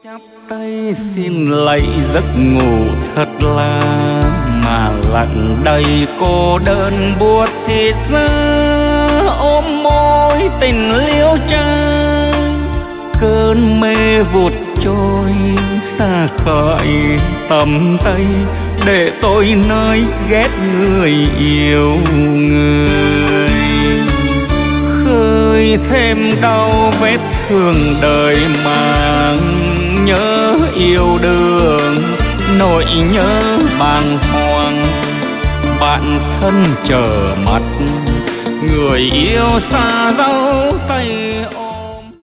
Chắp tay xin lạy giấc ngủ thật là mà lặng đầy cô đơn buốt thịt ra ôm môi tình liêu trai. Cơn mê vụt trôi xa khỏi tầm tay để tôi nơi ghét người yêu người. Khơi thêm đau vết thương đời mang nhớ yêu đương nỗi nhớ bàng hoàng. Bạn thân chờ mặt người yêu xa dấu tay.